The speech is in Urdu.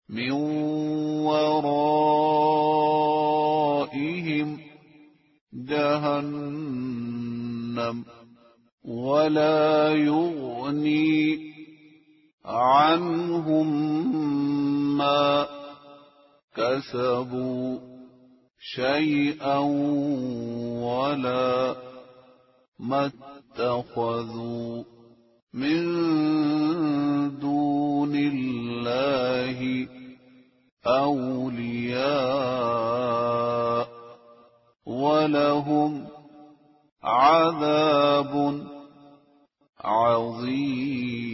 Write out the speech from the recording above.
من ورائهم جهنم ولا يغني عنهم ما كسبوا شيئا ولا ما اتخذوا من دون الله أولياء ولهم عذاب عظيم.